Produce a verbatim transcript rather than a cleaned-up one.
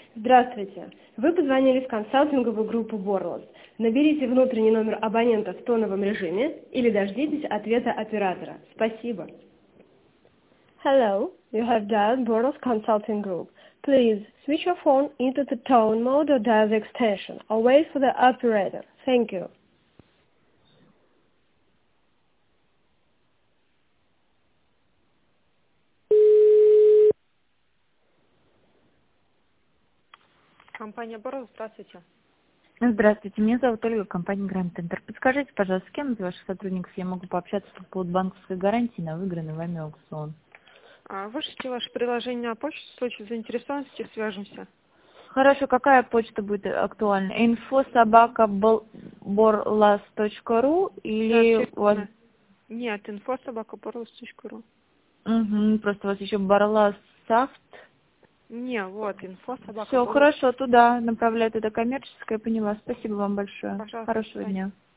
Здравствуйте. Вы позвонили в консалтинговую группу Borlos. Наберите внутренний номер абонента в тоновом режиме или дождитесь ответа оператора. Спасибо. Hello, you have dialed Borlos Consulting Group. Please switch your phone into the tone mode or dial the extension or wait for the operator. Thank you. Компания Борос, здравствуйте. Здравствуйте, меня зовут Ольга, компания Grand Center. Подскажите, пожалуйста, с кем из ваших сотрудников я могу пообщаться по поводу банковской гарантии на выигранный вами аукцион? А, Вышлите ваше приложение на почту, в случае заинтересованности свяжемся. Хорошо, какая почта будет актуальна? инфо собака борлас точка ру или Да, у вас... Нет, инфо собака борос точка ру. Угу, просто у вас еще Барлас Софт. Не, вот, инфо собака. Все, хорошо, туда направляют, это коммерческое, поняла. Спасибо вам большое. Пожалуйста, до Хорошего свидания. дня.